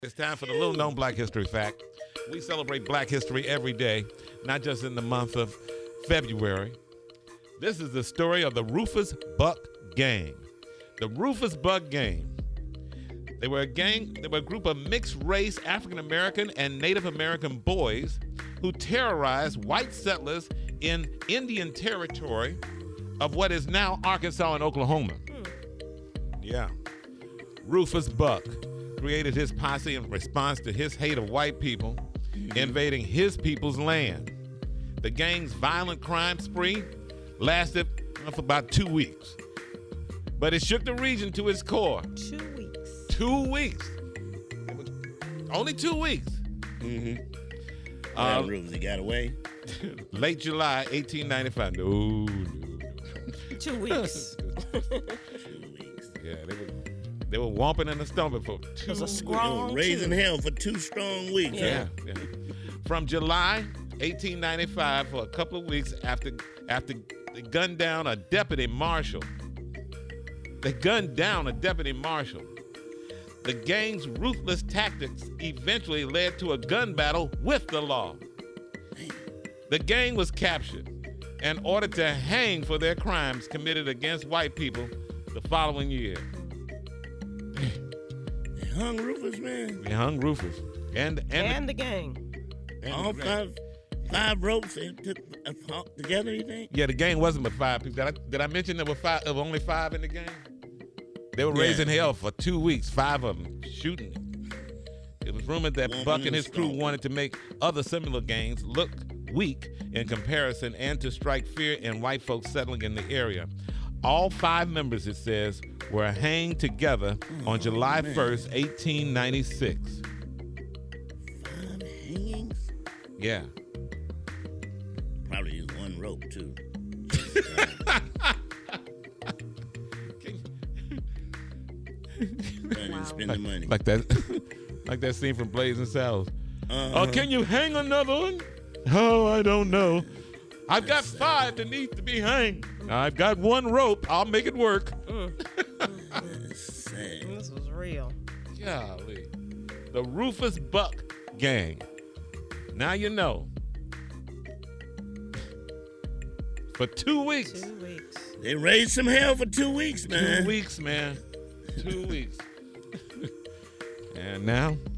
It's time for the little known Black History fact. We celebrate Black history every day, not just in the month of February. This is the story of the Rufus Buck Gang. The Rufus Buck Gang. They were a group of mixed race African American and Native American boys who terrorized white settlers in Indian Territory of what is now Arkansas and Oklahoma. Yeah. Rufus Buck created his posse in response to his hate of white people invading his people's land. The gang's violent crime spree lasted for about 2 weeks, but it shook the region to its core. 2 weeks. 2 weeks. Only 2 weeks. Rufus, he got away. Late July 1895. No. 2 weeks. 2 weeks. Yeah, they were whomping and stomping for 2 It was a weeks. strong Raising hell for 2 strong weeks. Yeah. From July 1895 for a couple of weeks after they gunned down a deputy marshal. The gang's ruthless tactics eventually led to a gun battle with the law. The gang was captured and ordered to hang for their crimes committed against white people the following year. They hung Rufus, man. They hung Rufus. And the gang. All five ropes they took together, you think? Yeah, the gang wasn't but 5 people. Did I mention there were only 5 in the gang? They were raising hell for 2 weeks, 5 of them shooting. It was rumored that Buck and his crew wanted to make other similar gangs look weak in comparison and to strike fear in white folks settling in the area. All 5 members, it says, were hanged together on July 1st, 1896. 5 hangings? Yeah. Probably used 1 rope, too. Spend the money. Like that scene from Blazing Saddles. Can you hang another one? Oh, I don't know. I've got 5 that need to be hanged. I've got 1 rope. I'll make it work. This was real. Golly. The Rufus Buck Gang. Now you know. For 2 weeks. 2 weeks. They raised some hell for 2 weeks, man. 2 weeks, man. 2 weeks. And now